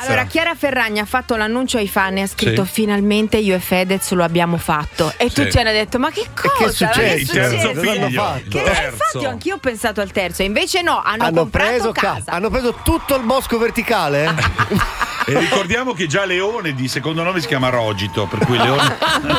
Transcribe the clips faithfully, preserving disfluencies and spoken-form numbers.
Allora, Chiara Ferragni ha fatto l'annuncio ai fan e ha scritto: Sì. finalmente io e Fedez lo abbiamo fatto. E Sì. tutti hanno detto: ma che cosa? che succede? Ma che Il terzo succede? figlio. Che Il terzo. infatti anch'io ho pensato al terzo, invece no, hanno, Hanno comprato preso ca- casa. hanno preso tutto il bosco verticale? E ricordiamo che già Leone di secondo nome si chiama Rogito, per cui Leone.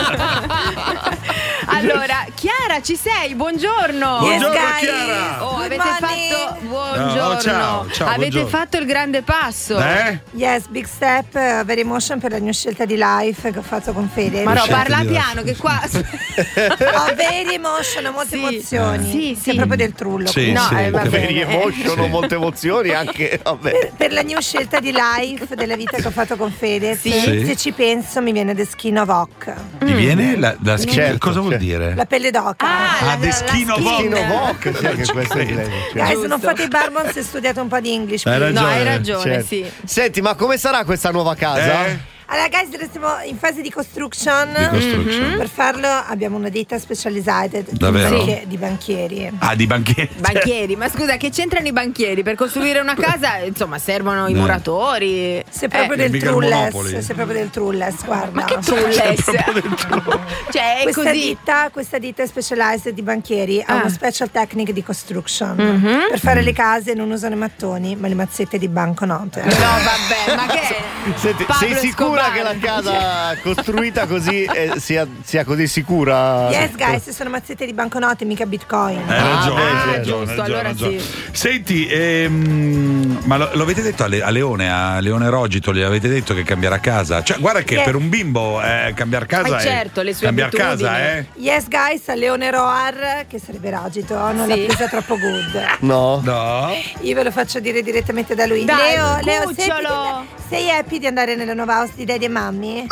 Allora, Chiara, ci sei? Buongiorno. Buongiorno, guys. Chiara. Oh, Good avete morning. fatto buongiorno. No, ciao, ciao, avete buongiorno. fatto il grande passo. Eh? Yes, big step, uh, very emotion per la mia scelta di life che ho fatto con Fede. Ma no, Scelta parla di piano che qua Ho very emotion, ho molte Sì. emozioni. Sì, Sei sì. proprio del trullo. Sì, No, sì, eh, va capito. bene. Veri emotion, Sì. molte emozioni anche. Vabbè. Per, per la new scelta di life della vita che ho fatto con Fede, Sì. Sì. se ci penso mi viene the skin of oak, Ti viene la, la skin- Certo, cosa vuol certo. dire? la pelle d'oca. Ah, la- Ah, The la Skin of skin. Oak. Chino Voc, sì, anche ci questo è credo. inglese. certo. Guys, Giusto. non fate i barbons se studiate un po' di English. Hai please. No, hai ragione. ragione, Certo. sì. Senti, ma come sarà questa nuova casa? Eh? Allora, guys, restiamo in fase di construction. Di construction. Per farlo abbiamo una ditta specializzata Davvero? di, banchi- di banchieri. Ah, di banchieri. Banchieri, ma scusa, che c'entrano i banchieri? Per costruire una casa, insomma, servono i Eh. muratori. Sei proprio Eh, del mica il trulles, Monopoli. sei proprio del trulles, guarda. Ma che trulles? Cioè, è Questa così. ditta, questa ditta specialized di banchieri ha Ah. uno special technique di construction. Mhm. Per fare le case non usano i mattoni, ma le mazzette di banconote. No, vabbè, ma che Senti, Pablo sei sicura Escobar. che la casa costruita così eh, sia, sia così sicura? Yes, guys, sono mazzette di banconote, mica bitcoin. Hai ragione, beh, hai sì, ragione, giusto, hai ragione, allora hai ragione. sì. Senti, ehm, ma lo, lo avete detto a, Le- a Leone, a Leone Rogito, gli avete detto che cambierà casa? Cioè, guarda che Yes. per un bimbo eh, cambiare casa Eh, è certo, le sue cambiare abitudini. casa, eh? Yes, guys, a Leone Roar, che sarebbe Ragito, non Sì. l'ha presa troppo good. No? No. Io ve lo faccio dire direttamente da lui. Dai, Leo, Leo, sei, cucciolo. sei happy di andare nella nuova house di Daddy e Mammy?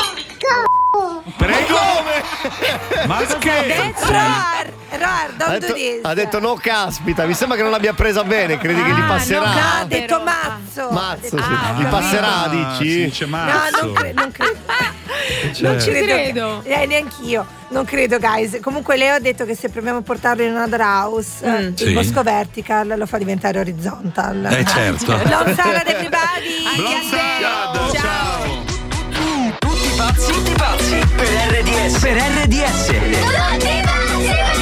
Prego. Ma scherzi? Roar, Roar, Ha don't detto, do this. ha detto no, caspita, mi sembra che non l'abbia presa bene, credi che gli Ah, passerà? no, No, ha Però- detto mazzo. Mazzo, Ha sì. detto- Ah, gli ho passerà, Ah, si dici? dice No, mazzo. non credo, non credo. Non ci Credo credo. che- eh, neanch'io. Non credo, guys. Comunque Leo ha detto che se proviamo a portarlo in another house, Mm. il Sì. bosco vertical lo fa diventare horizontal. Eh, certo. Long Salad everybody! Anche a te. Ciao. Tutti pazzi, tutti pazzi per R D S. Per R D S. Tutti pazzi!